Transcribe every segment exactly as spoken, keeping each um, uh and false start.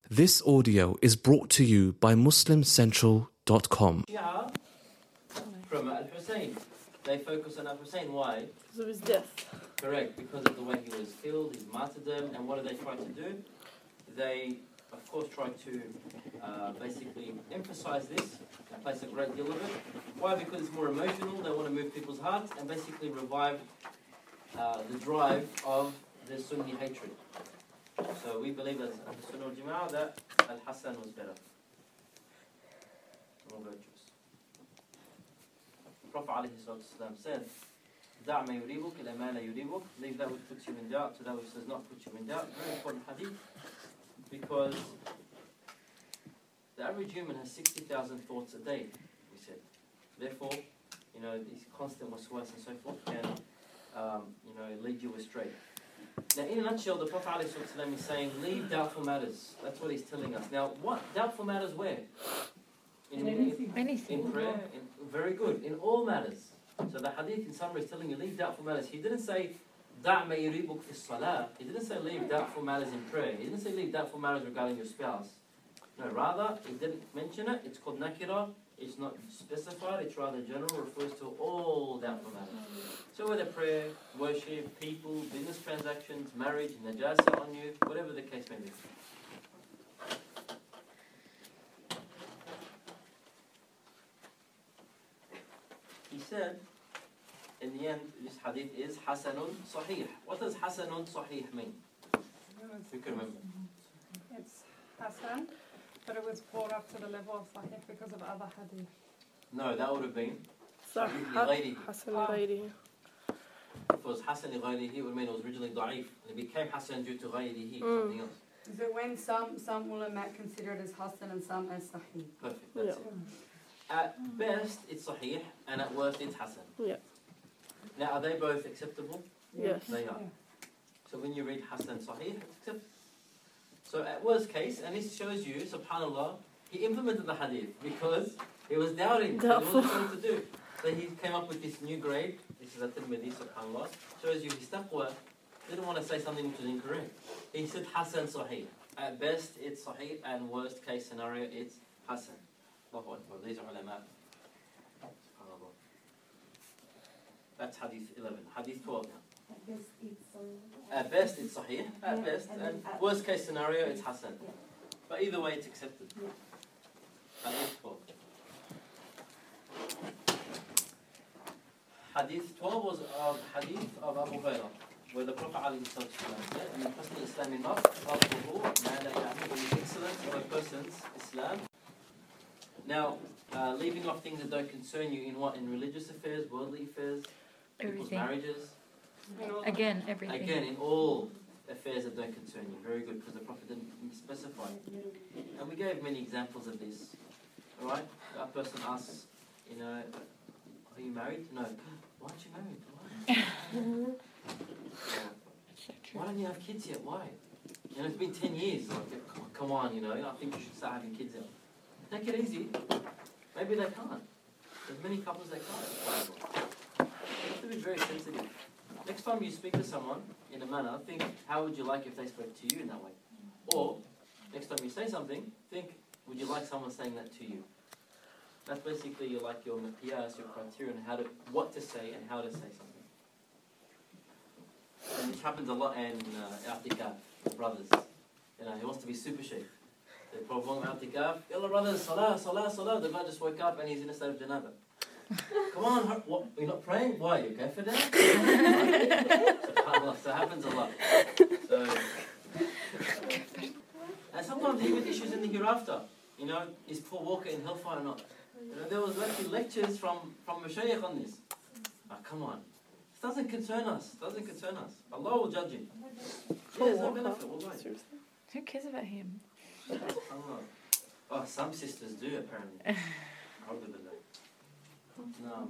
This audio is brought to you by muslim central dot com. Shia from Al-Hussein. They focus on Al-Hussein. Why? Because of his death. Correct, because of the way he was killed, his martyrdom, and what do they try to do? They, of course, try to uh, basically emphasize this and place a great deal of it. Why? Because it's more emotional, they want to move people's hearts and basically revive uh, the drive of the Sunni hatred. So we believe as Sunnah wal Jama'ah that Al-Hassan was better, more virtuous. The Prophet ﷺ said, دع ما يريبك إلى ما لا يريبك. Leave that which puts you in doubt to that which does not put you in doubt. Very important hadith, because the average human has sixty thousand thoughts a day, we said. Therefore, you know, these constant waswas and so forth can, um, you know, lead you astray. Now, in a nutshell, the Prophet ﷺ is saying, leave doubtful matters. That's what he's telling us. Now, what? Doubtful matters where? In, in, Anything. in prayer. In, very good. In all matters. So the hadith in summary is telling you, leave doubtful matters. He didn't say, دع ما يريبك في الصلاة. He didn't say, leave doubtful matters in prayer. He didn't say, leave doubtful matters regarding your spouse. No, rather, he didn't mention it. It's called nakira. It's not specified. It's rather general. Refers to all doubtful matters. So whether prayer, worship, people, business transactions, marriage, najasa on you, whatever the case may be. He said, in the end, this hadith is Hasanun Sahih. What does Hasanun Sahih mean? Who can remember? It's Hasan, but it was brought up to the level of Sahih because of other hadith. No, that would have been صح لغيره. حسن لغيره. If it was Hasan لغيره, it would mean it was originally da'if. And it became Hasan due to غيره, Mm. something else. Is it when some some ulama consider it as Hasan and some as Sahih? Perfect, that's Yeah. it. At best, it's Sahih, and at worst, it's Hasan. Yeah. Now, are they both acceptable? Yes. They are. So when you read Hasan Sahih, it's acceptable. So at worst case, and this shows you, subhanAllah, he implemented the hadith because he was doubting. He Doubtful. wasn't sure what to do. So he came up with this new grade. This is at-Tirmidhi, subhanAllah. Shows you his taqwa. He didn't want to say something which was incorrect. He said Hasan Sahih. At best, it's Sahih, and worst case scenario, it's Hasan. Allahu Akbar. These are ulama. SubhanAllah. That's hadith eleven. Hadith twelve now. At best, it's, uh, At best, it's Sahih. At Yeah, best, and and then at- worst case scenario, it's Hasan. Yeah. But either way, it's accepted. Yeah. Hadith twelve. Hadith twelve was a hadith of Abu Hurairah, where the Prophet ﷺ said, "من حسن الإسلام المرء تركه ما لا يعنيه." The excellence of a person's Islam. Now, uh, leaving off things that don't concern you in what? In religious affairs, worldly affairs, people's Everything. marriages. Again, everything. Again, in all affairs that don't concern you. Very good, because the Prophet didn't specify. And we gave many examples of this. Alright? That person asks, you know, are you married? No. Why aren't you married? Why? That's so true. Why don't you have kids yet? Why? You know, it's been ten years. Like, come on, come on, you know, I think you should start having kids now. Take it easy. Maybe they can't. There's many couples that can't. You have to be very sensitive. Next time you speak to someone in a manner, think, how would you like if they spoke to you in that way? Or, next time you say something, think, would you like someone saying that to you? That's basically your, like your miqyas, your criteria on how to, what to say and how to say something. And which happens a lot in uh, i'tikaf, brothers. You know, he wants to be super sheikh. They prolong i'tikaf, yalla brothers, salah, salah, salah. The guy just woke up and he's in a state of janaba. Come on, hur- what? You're not praying? Why? You okay for that? SubhanAllah, so it happens a lot. So, and sometimes even issues in the hereafter. You know, is Paul Walker in hellfire or not? You know, there was actually lectures from from Mashaykh on this. Oh, come on, this doesn't concern us. Doesn't concern us. Allah will judge him. Yeah, there's no benefit. Wallahi. Seriously? Who cares about him? Allah. Oh, some sisters do apparently. Alhamdulillah. No.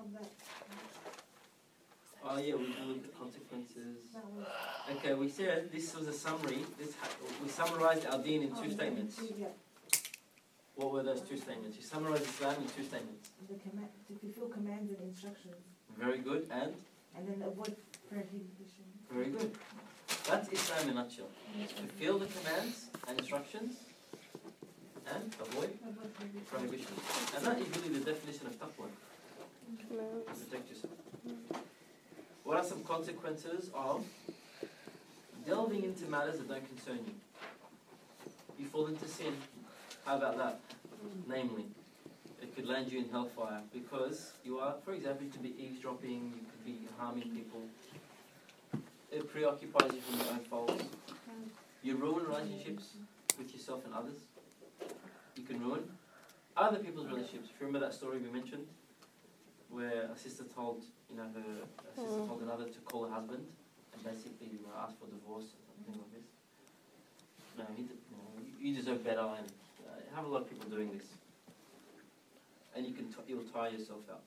Oh yeah, we can look at consequences. Okay, we said this was a summary. This ha- we summarized our deen in two statements. Yeah. What were those two statements? You summarized Islam in two statements. The command, to fulfill commands and instructions, Very good, and and then avoid prohibition. very good. That's Islam in a nutshell. Fulfill the commands and instructions and avoid prohibitions. And that is really the definition of taqwa. Commands. Protect yourself. What are some consequences of delving into matters that don't concern you? You fall into sin. How about that? Namely, it could land you in hellfire because you are, for example, you could be eavesdropping, you could be harming people. It preoccupies you from your own faults. You ruin relationships with yourself and others. You can ruin other people's relationships. If you remember that story we mentioned, where a sister told, you know, her a sister told another to call her husband and basically uh, ask for divorce or something like this. No, he did, you, know, you deserve better, and uh, have a lot of people doing this, and you can t- you'll tire yourself out.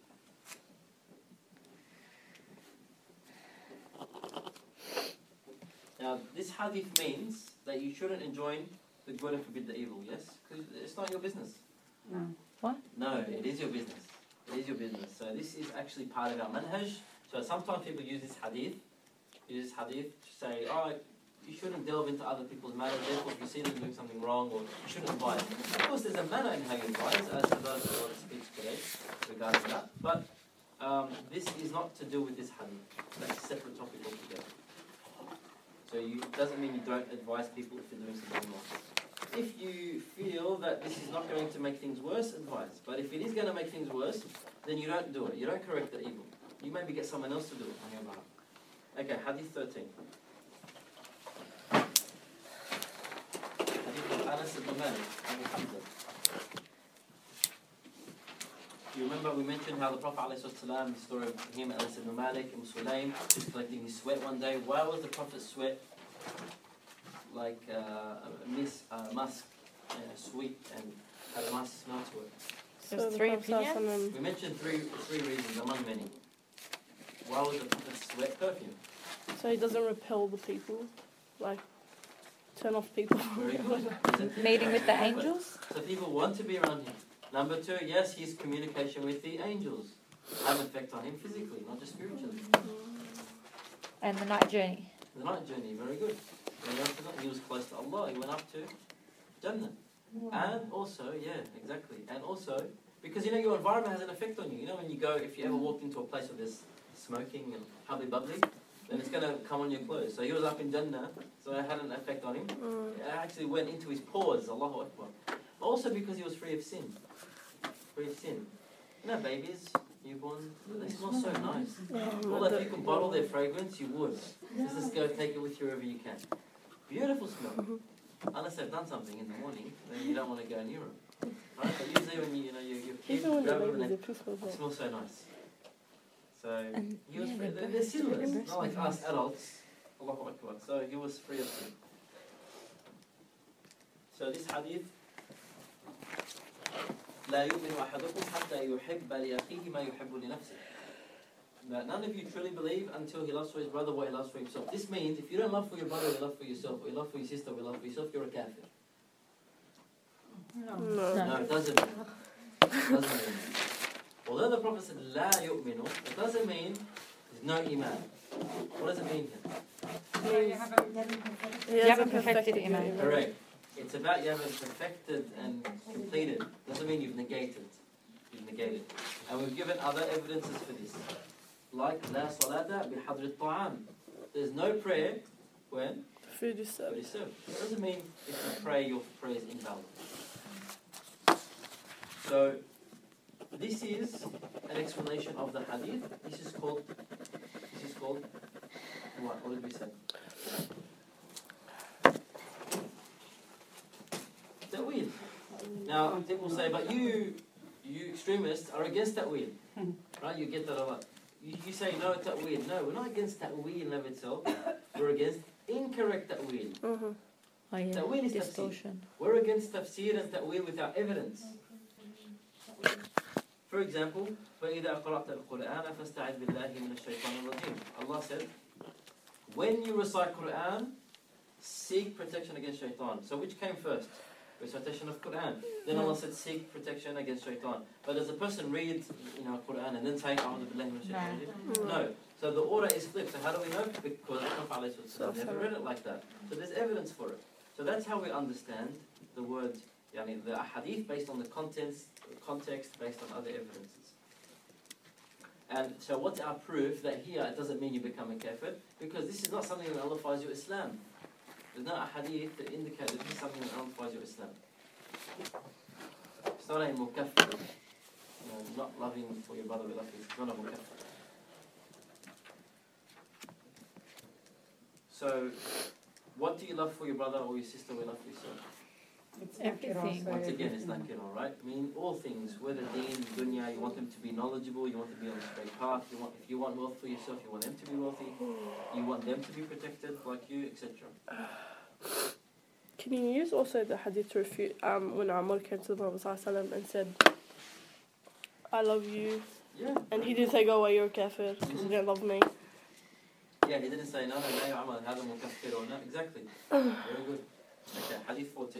Now, this hadith means that you shouldn't enjoin the good and forbid the evil. Yes, because it's not your business. No. What? No, it is your business. It is your business. So this is actually part of our manhaj. So sometimes people use this hadith, use this hadith to say, oh, you shouldn't delve into other people's matters, therefore if you see them doing something wrong, or you shouldn't advise. Of course there's a manner in how you advise, as the verse of God speaks today regarding that. But um, this is not to do with this hadith. That's a separate topic altogether. So you, it doesn't mean you don't advise people if you're doing something wrong. If you feel that this is not going to make things worse, advise. But if it is going to make things worse, then you don't do it. You don't correct the evil. You maybe get someone else to do it on your behalf. Okay, Hadith thirteen. Hadith of Anas ibn Malik, Abu Hamza. You remember we mentioned how the Prophet ﷺ, the story of him, Anas ibn Malik, and Sulaim, just collecting his sweat one day. Why was the Prophet's sweat like uh, a mis- uh, musk, uh, sweet, and had a nice smell to it? There's So the three Prophet opinions. ﷺ We mentioned three three reasons among many. Why was the Prophet's sweat perfume? So he doesn't repel the people, like turn off people. Very good. Meeting with the angels. So people want to be around him. Number two, yes, his communication with the angels had an effect on him physically, not just spiritually. And the night journey. The night journey, very good. When he went to the- He was close to Allah. He went up to Jannah. And also, yeah, exactly. And also, because you know your environment has an effect on you. You know when you go, if you ever walked into a place where there's smoking and hubbly bubbly, then it's going to come on your clothes. So he was up in Jannah, so it had an effect on him. Mm. It actually went into his pores, Allahu Akbar. Also because he was free of sin. Free of sin. You know babies, newborns, they smell so nice. Yeah, Well, like if the- you could bottle their fragrance, you would. Just, just go take it with you wherever you can. Beautiful smell. Unless they've done something in the morning, then you don't want to go near them. Right? But usually when you, you know, your, your kids Even when grab they're them and babies, they they smell It well. smells so nice. So And, he was yeah, free. their They're, they're breasts- their sinless, breasts not like smell us nice. adults. Allahu Akbar. So he was free of sin. So this hadith, لا يؤمن أحدكم حتى يحب لأخيه ما يحب لنفسه. That none of you truly believe until he loves for his brother what he loves for himself. This means if you don't love for your brother what you love for yourself, or you love for your sister what you love for yourself, you're a kafir. No. No. No, it doesn't mean. It doesn't mean. Although the Prophet said, لا يؤمن, it doesn't mean there's no iman. What does it mean here? So you haven't He haven't perfected your iman. iman. Correct. It's about you haven't perfected and completed. Doesn't mean you've negated. You've negated. And we've given other evidences for this. Like, لا صلاة بحضر الطعام. There's no prayer when Food is food served. is served. It doesn't mean if you pray, your prayer is invalid. So, this is an explanation of the hadith. This is called, this is called, what, what did we say? Ta'wil. Now, people say, but you, you extremists are against ta'wil. Right, you get that a lot. You, you say no ta'wil. No, we're not against ta'wil in of itself. We're against incorrect ta'wil. Mm-hmm. Oh yeah, Ta'wil is tafsir. distortion. We're against tafsir and ta'wil without evidence. For example, فَإِذَا قَرَأْتَ الْقُرْآنَ فَاسْتَعِذْ بِاللَّهِ مِنَ الشَّيْطَانِ الرَّجِيمِ. Allah said, when you recite Qur'an, seek protection against shaitan. So which came first? Recitation of Qur'an. Then Allah said, seek protection against shaitan. But does a person read, you know, Qur'an and then say, أعوذ بالله من الشيطان الرجيم? No. So the order is flipped. So how do we know? Because the Prophet ﷺ never read it like that. So there's evidence for it. So that's how we understand the word, yani the hadith based on the contents, context based on other evidences. And so what's our proof that here it doesn't mean you become a kafir? Because this is not something that nullifies your Islam. There's no hadith that indicates that this is something that nullifies your Islam. It's not a mukaffir. You know, not loving for your brother with love is not a mukaffir. So, what do you love for your brother or your sister with love for yourself? It's Everything. naked also, Once again, it's everything. nakir, alright? I mean, all things, whether deen, dunya, you want them to be knowledgeable, you want them to be on the straight path, you want, if you want wealth for yourself, you want them to be wealthy, you want them to be protected like you, et cetera. Can you use also the hadith to refute um, when Umar came to the Prophet ﷺ and said, I love you, Yeah. and he didn't say, go away, you're a kafir, because you don't love me. Yeah, he didn't say, no, no, no, ya Amal, هذا مكفر or no, exactly. Very good. Okay, hadith fourteen.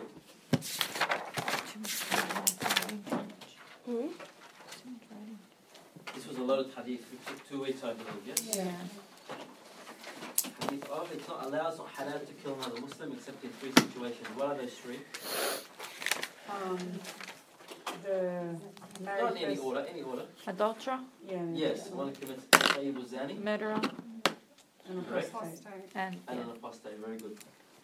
Hmm? This was a loaded hadith, we took two weeks I believe, yes? Yeah. Hadith of, it's not allowed, it's not halal to kill another Muslim except in three situations. What are those three? Um, the married Not in any person- order, any order. Adulterer, Yeah. Yes, one who commits Sayyid Zani murderer, And a Correct. apostate. Apostate. and and yeah. an apostate. Very good.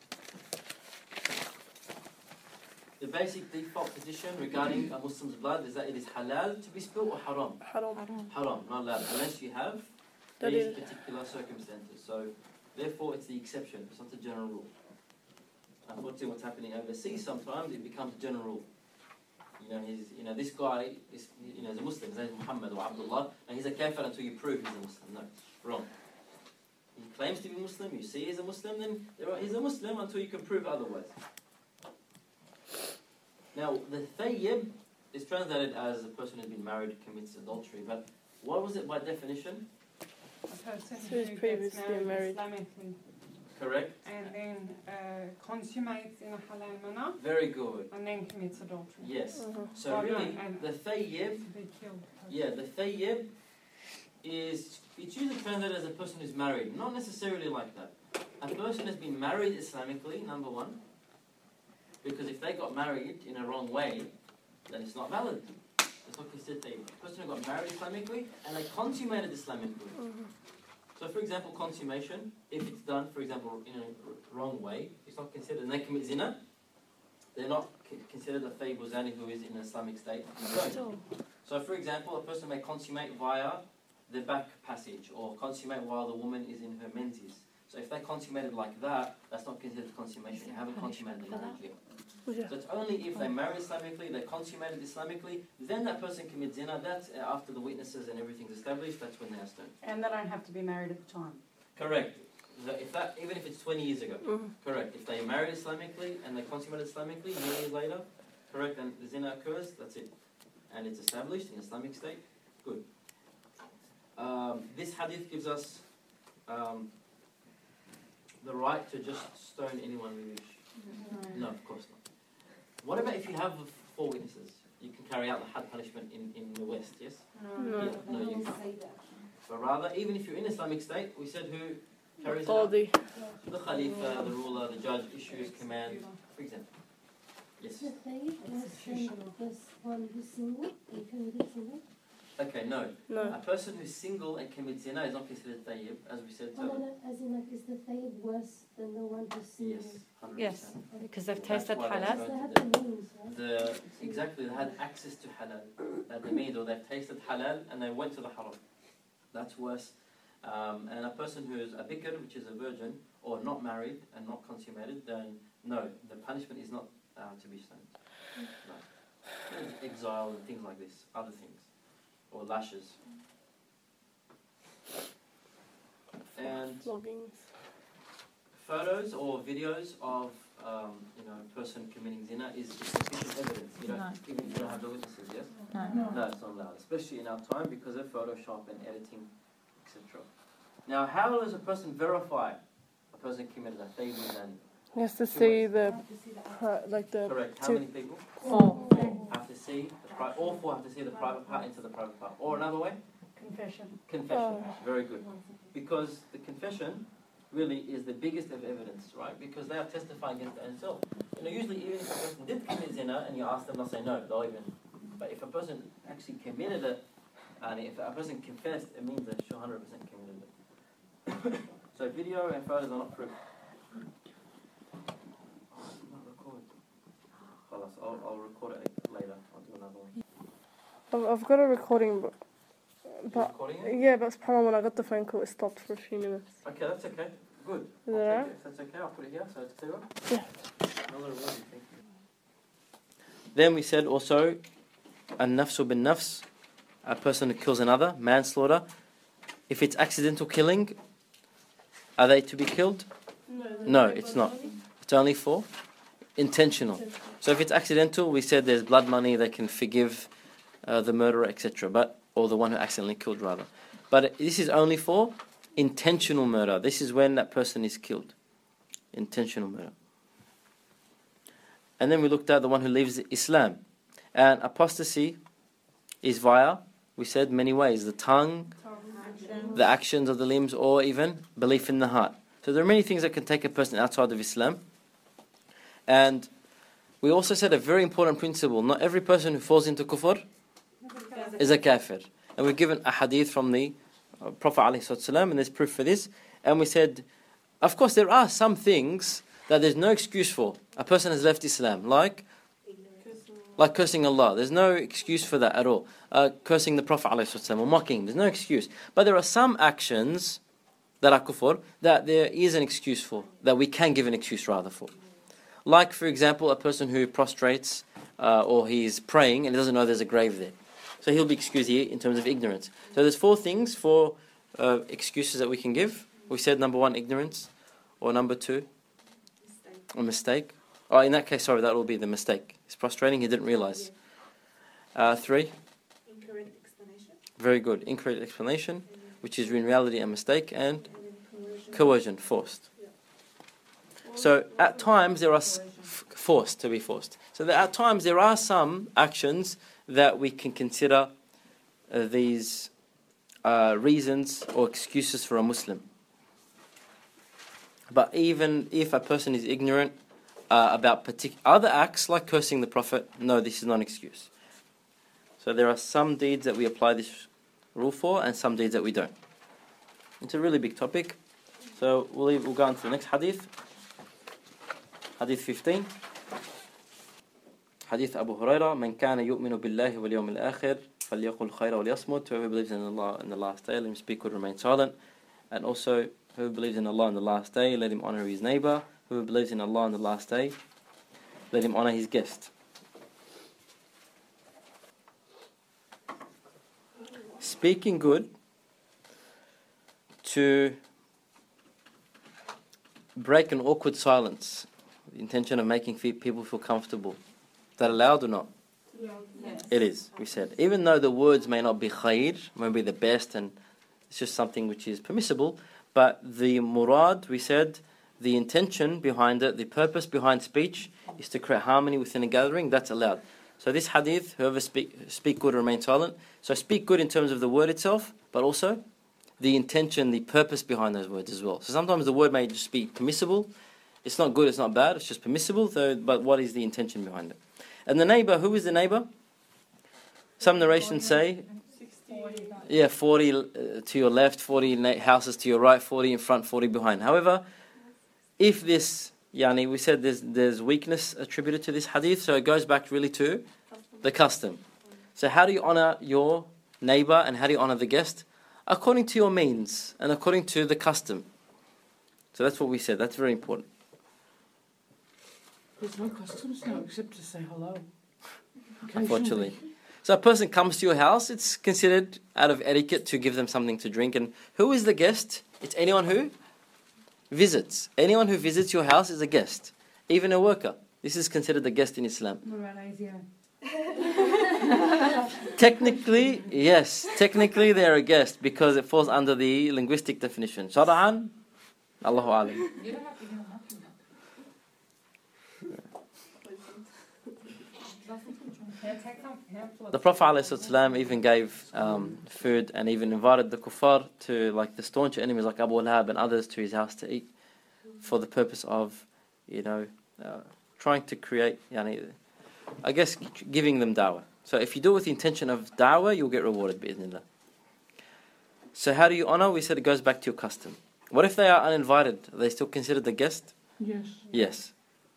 The basic default position regarding a Muslim's blood is that it is halal to be spilled or haram. Haram. Haram, not allowed, unless you have That these is- particular circumstances. So, therefore, it's the exception. It's not the general rule. Unfortunately, what's happening overseas sometimes it becomes a general rule. You know, he's, you know, this guy is, you know, is a Muslim. His name is Muhammad or Abdullah, and he's a kafir until you prove he's a Muslim. No, wrong. He claims to be Muslim. You see he's a Muslim, then he's a Muslim until you can prove otherwise. Now, the thayyib is translated as a person who's been married commits adultery, but what was it by definition? A person So he's who previously gets married, married. Islamically Correct? and then uh, consummates in a halal manner Very good. and then commits adultery. Yes. Uh-huh. So Well, no, really, and- the thayyib, To be killed. yeah, the thayyib is, it's usually translated as a person who's married. Not necessarily like that. A person has been married Islamically, number one, because if they got married in a wrong way, then it's not valid. It's not considered thayyib. A person who got married Islamically and they consummated Islamically. Mhm. So, for example, consummation, if it's done, for example, in a r- wrong way, it's not considered, and they commit zina, they're not c- considered a thayyib or zani who is in an Islamic state. No. Still, So, for example, a person may consummate via the back passage, or consummate while the woman is in her menses. So, if they consummated like that, that's not considered consummation. You haven't consummated the marriage yet. Yeah. So, it's only if they marry Islamically, they consummated Islamically, then that person commits zina. That's uh, after the witnesses and everything's established, that's when they are stoned. And they don't have to be married at the time. Correct. The- If that, even if it's twenty years ago, Mhm. correct. If they married Islamically and they consummated Islamically many years later, correct, and the zina occurs, that's it. And it's established in Islamic state, good. Um, this hadith gives us um, the right to just stone anyone we wish. No, of course not. What about if you have four witnesses? You can carry out the had punishment in, in the West, yes? No. Yeah, no, you don't can't. say that. But rather, even if you're in Islamic state, we said who carries it out? Qadi. The Khalifa, the ruler, the judge issues commands, for example. Yes. The thayyib was this one who's single and committed zina. Okay, no. No. A person who's single and commits zina is not considered thayyib, as we said. Oh, no, So, no, as in like, is the thayyib worse than the one who's single? yes, hundred yes, percent. because they've That's tasted why they halal. They stone have to the death. means, right? The exactly, they had access to halal. That they mean, or they've tasted halal and they went to the haram. That's worse. Um, and a person who is a bikr, which is a virgin, or not married and not consummated, then no, the punishment is not uh, to be stoned. No. Exile and things like this, other things, or lashes. And Floggings. photos or videos of um, you know a person committing zina is sufficient evidence. You don't, No. even if you don't have the witnesses, yes. No. No, it's not allowed, especially in our time because of Photoshop and editing, et cetera. Now, how does a person verify a person committed a thayyib and He has to Two see ways. the, Have to see the pri- like the, correct? How two- many people? Four. Have to see the pri- all four have to see the private part into the private part. Or another way, Confession. Confession. Oh. Very good. Because the confession really is the biggest of evidence, right? Because they are testifying against their own self. You know, usually even if a person did commit zina and you ask them, they'll say no, they'll even. But if a person actually committed it, and if a person confessed, it means they're sure one hundred percent committed it. So video and photos are not proof. Oh, it's not recorded. Khalas, I'll, I'll record it later. I'll do another one. I've, I've got a recording, but, You but recording it? yeah, but subhanAllah, when I got the phone call, it stopped for a few minutes. Okay, that's okay. Good. Is I'll it take alright? it. If that's okay, I'll put it here so it's clearer. Yeah. Another reward, thank you. Then we said also, an-nafsu bin-nafs, a person who kills another, manslaughter. If it's accidental killing, are they to be killed? No, it's not. It's only for intentional. So if it's accidental, we said there's blood money, they can forgive uh, the murderer, et cetera. But or the one who accidentally killed, rather. But this is only for intentional murder. This is when that person is killed. Intentional murder. And then we looked at the one who leaves Islam. And apostasy is via, we said, many ways. The tongue, the actions of the limbs, or even belief in the heart. So there are many things that can take a person outside of Islam. And we also said a very important principle. Not every person who falls into kufr is a kafir. And we've given a hadith from the uh, Prophet ﷺ, and there's proof for this. And we said, of course, there are some things that there's no excuse for. A person has left Islam, like like cursing Allah. There's no excuse for that at all. Uh, cursing the Prophet ﷺ or mocking, there's no excuse. But there are some actions that are kufr that there is an excuse for, that we can give an excuse rather for. Like, for example, a person who prostrates uh, or he's praying and he doesn't know there's a grave there. So he'll be excused here in terms of ignorance. So there's four things for uh, excuses that we can give. We said number one, ignorance. Or number two, a mistake. Oh, in that case, sorry, that will be the mistake. He's prostrating, he didn't realize. Uh, three. Incorrect explanation. Very good. Incorrect explanation, which is in reality a mistake. And coercion, forced. So at times there are s- f- forced to be forced. So that at times there are some actions that we can consider uh, these uh, reasons or excuses for a Muslim. But even if a person is ignorant uh, about partic- other acts like cursing the Prophet, no, this is not an excuse. So there are some deeds that we apply this rule for and some deeds that we don't. It's a really big topic. So we'll, leave, we'll go on to the next hadith. Hadith fifteen. Hadith Abu Hurairah, "Man kana yu'minu billahi wal yawmil akhir, falyaqul khayra wal yasmut." Whoever believes in Allah and the last day, let him speak or remain silent. And also, whoever believes in Allah and the last day, let him honor his neighbor. Whoever believes in Allah and the last day, let him honor his guest. Speaking good to break an awkward silence. The intention of making people feel comfortable. Is that allowed or not? Yes. It is, we said. Even though the words may not be khair, may be the best, and it's just something which is permissible, but the murad, we said, the intention behind it, the purpose behind speech, is to create harmony within a gathering, that's allowed. So this hadith, whoever speak, speak good or remain silent, so speak good in terms of the word itself, but also the intention, the purpose behind those words as well. So sometimes the word may just be permissible. It's not good, it's not bad, it's just permissible, so, but what is the intention behind it? And the neighbor, who is the neighbor? Some narrations say, yeah, forty uh, to your left, forty na- houses to your right, forty in front, forty behind. However, if this, yani, we said there's, there's weakness attributed to this hadith, so it goes back really to the custom. So how do you honor your neighbor and how do you honor the guest? According to your means and according to the custom. So that's what we said, that's very important. There's no customs now except to say hello. Unfortunately. So a person comes to your house, it's considered out of etiquette to give them something to drink. And who is the guest? It's anyone who visits. Anyone who visits your house is a guest. Even a worker. This is considered a guest in Islam. Technically, yes. Technically they're a guest because it falls under the linguistic definition. Shara'an, Allahu Alam. You don't have to give them nothing. Yeah, take some pamphlets. The Prophet ﷺ even gave um, food and even invited the kuffar to, like the staunch enemies like Abu Lahab and others, to his house to eat, for the purpose of, you know, uh, trying to create, yani, I guess, giving them da'wah. So if you do it with the intention of da'wah, you'll get rewarded, bi'idhnillah. So how do you honor? We said it goes back to your custom. What if they are uninvited? Are they still considered the guest? Yes. Yes.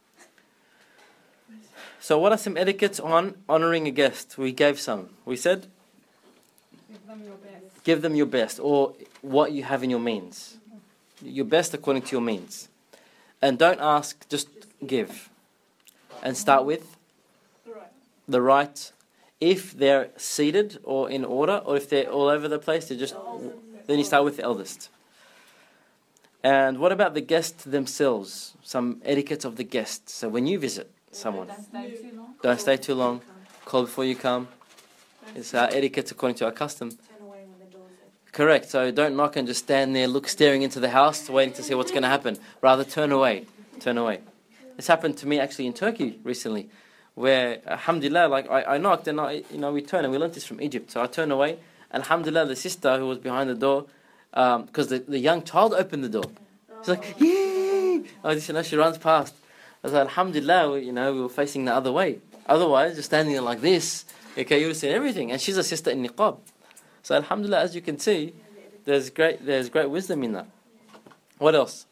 So what are some etiquettes on honoring a guest? We gave some. We said, Give them your best. give them your best, or what you have in your means. Your best according to your means. And don't ask, just give. And start with the right. If they're seated or in order, or if they're all over the place, they just then you start with the eldest. And what about the guests themselves? Some etiquettes of the guests. So when you visit someone, Don't stay too long. don't stay too long. Call before you come. It's our etiquette according to our custom. Turn away when the door's open. Correct. So don't knock and just stand there, look, staring into the house, waiting to see what's going to happen. Rather, turn away. Turn away. This happened to me actually in Turkey recently, where, alhamdulillah, like I, I knocked and I, you know, we turned, and we learned this from Egypt. So I turned away, and alhamdulillah, the sister who was behind the door, because um, the, the young child opened the door. She's like, yay! I just, you know, she runs past. I was like, alhamdulillah, we, you know, we were facing the other way. Otherwise, just standing there like this, okay, you would have seen everything. And she's a sister in niqab. So alhamdulillah, as you can see, there's great, there's great wisdom in that. What else?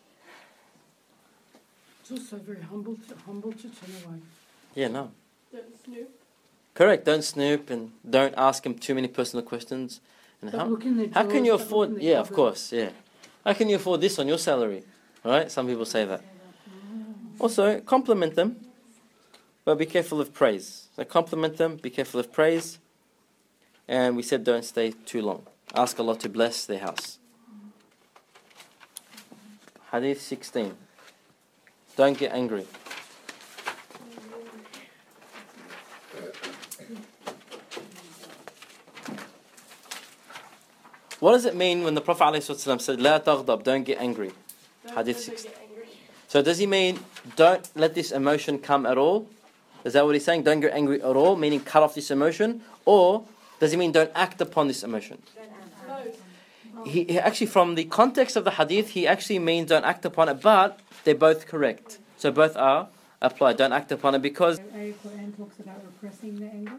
It's also very humble to, humble to turn away. Yeah, no. Don't snoop. Correct, don't snoop and don't ask him too many personal questions. And Don't how, look in their how can drawers, you don't look afford, in their yeah, of cupboard. course, yeah. How can you afford this on your salary? Right? Some people say that. Also, compliment them, but be careful of praise. So compliment them, be careful of praise. And we said don't stay too long. Ask Allah to bless their house. Hadith sixteen. Don't get angry. What does it mean when the Prophet ﷺ said, "La taghdab," don't get angry? Don't Hadith ever six. get angry. So does he mean don't let this emotion come at all? Is that what he's saying? Don't get angry at all, meaning cut off this emotion? Or does he mean don't act upon this emotion? No. He, he actually, from the context of the hadith, he actually means don't act upon it, but they're both correct. So both are applied. Don't act upon it because... Ayah Quran talks about repressing the anger.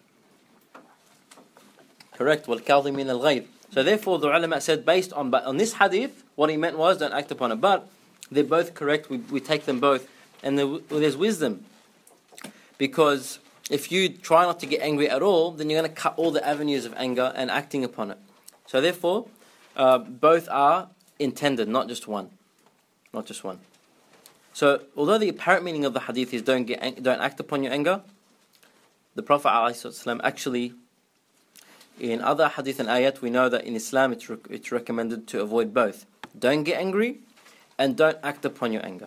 Correct. وَالْكَاظِمِينَ الْغَيْظِ. So therefore the ulama said based on but on this hadith, what he meant was don't act upon it. But they're both correct. We, we take them both. And there, there's wisdom. Because if you try not to get angry at all, then you're going to cut all the avenues of anger and acting upon it. So therefore, uh, both are intended, not just one. Not just one. So although the apparent meaning of the hadith is don't get ang- don't act upon your anger, the Prophet ﷺ actually, in other hadith and ayat, we know that in Islam it's, rec- it's recommended to avoid both. Don't get angry and don't act upon your anger.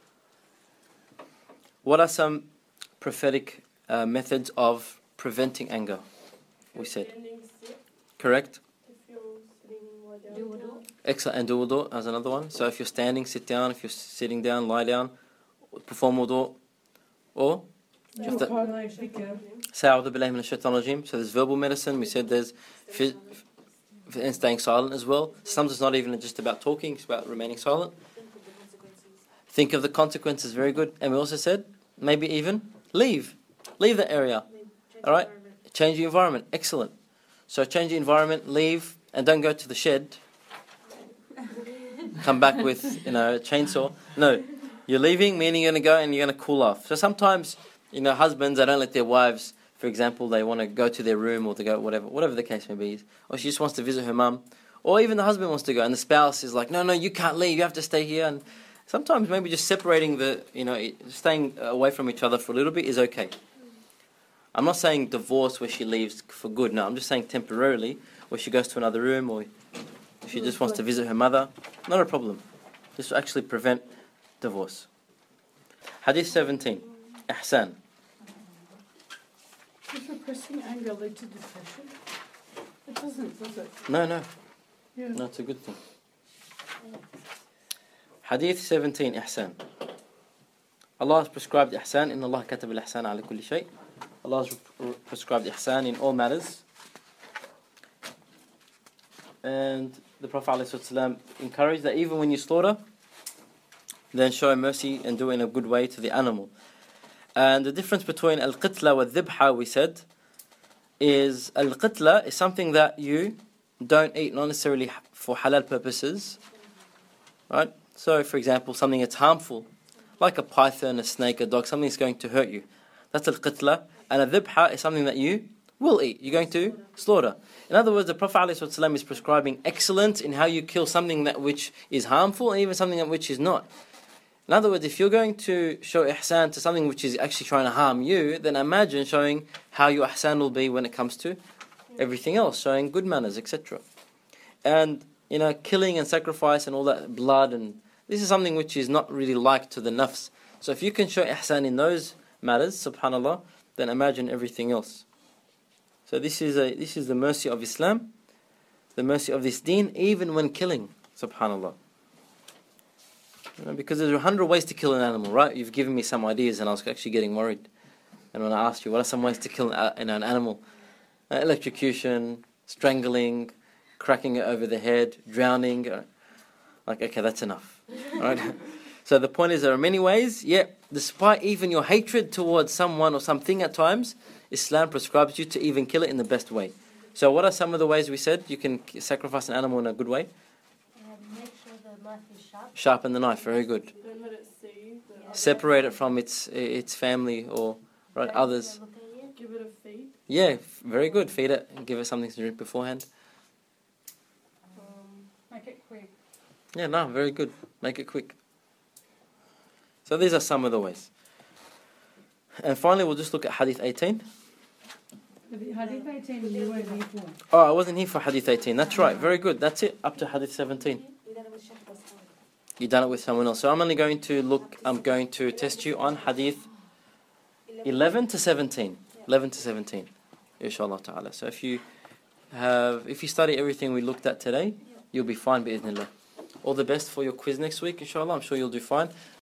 What are some prophetic uh, methods of preventing anger? We said. Standing sit, Correct? if you're sitting, lie down. Do wudu. Excellent. And do wudu as another one. So if you're standing, sit down. If you're sitting down, lie down. Perform wudu. Or you have to say A'udhu billahi minash shaitanir rajeem. So there's verbal medicine. We said there's phys- and staying silent as well. Sometimes it's not even just about talking. It's about remaining silent. Think of the consequences. Very good. And we also said maybe even leave. Leave the area. All right? Change the environment. Excellent. So change the environment, leave, and don't go to the shed. Come back with, you know, a chainsaw. No. You're leaving, meaning you're going to go and you're going to cool off. So sometimes, you know, husbands, they don't let their wives, for example, they want to go to their room or to go whatever, whatever the case may be. Or she just wants to visit her mum. Or even the husband wants to go and the spouse is like, no, no, you can't leave. You have to stay here. And sometimes maybe just separating the, you know, staying away from each other for a little bit is okay. I'm not saying divorce where she leaves for good. No, I'm just saying temporarily where she goes to another room or she just wants to visit her mother. Not a problem. This will actually prevent divorce. Hadith seventeen. Ihsan. Does repressing anger lead to depression? It doesn't, does it? No, no. Yeah. No, it's a good thing. Hadith seventeen. Ihsan. Allah has prescribed ihsan. Inna Allah katab al-ihsan ala kulli shay. Allah has prescribed ihsan in all matters. And the Prophet ﷺ encouraged that even when you slaughter, then show mercy and do it in a good way to the animal. And the difference between al-qitla wa dhibha, we said, is al-qitla is something that you don't eat, not necessarily for halal purposes, right? So, for example, something that's harmful, like a python, a snake, a dog, something that's going to hurt you. That's al-qitla. And al-dhibha is something that you will eat. You're going to slaughter. In other words, the Prophet ﷺ is prescribing excellence in how you kill something that which is harmful and even something that which is not. In other words, if you're going to show ihsan to something which is actually trying to harm you, then imagine showing how your ihsan will be when it comes to everything else, showing good manners, et cetera. And, you know, killing and sacrifice and all that blood, and this is something which is not really liked to the nafs. So if you can show ihsan in those matters, subhanallah, then imagine everything else. So this is a this is the mercy of Islam, the mercy of this deen, even when killing, subhanallah. You know, because there's a hundred ways to kill an animal, right? You've given me some ideas and I was actually getting worried. And when I asked you, what are some ways to kill an, an animal? Uh, electrocution, strangling, cracking it over the head, drowning. Uh, like, okay, that's enough. Right? So the point is, there are many ways, yet despite even your hatred towards someone or something at times, Islam prescribes you to even kill it in the best way. So what are some of the ways we said you can sacrifice an animal in a good way? Make sure the knife is sharp. Sharpen the knife, very good. Don't let it see. The Separate it from its its family or right others. Look at you. Give it a feed. Yeah, f- very good. Feed it and give it something to drink beforehand. Um, Make it quick. Yeah, no, very good. Make it quick. So these are some of the ways. And finally, we'll just look at Hadith eighteen. Hadith eighteen, you weren't here for. Oh, I wasn't here for Hadith eighteen. That's right. Very good. That's it. Up to Hadith seventeen. You done it with someone else. So I'm only going to look. I'm going to test you on Hadith eleven to seventeen. eleven to seventeen. Inshallah ta'ala. So if you have, if you study everything we looked at today, you'll be fine, bi'idhnillah. All the best for your quiz next week, inshallah. I'm sure you'll do fine.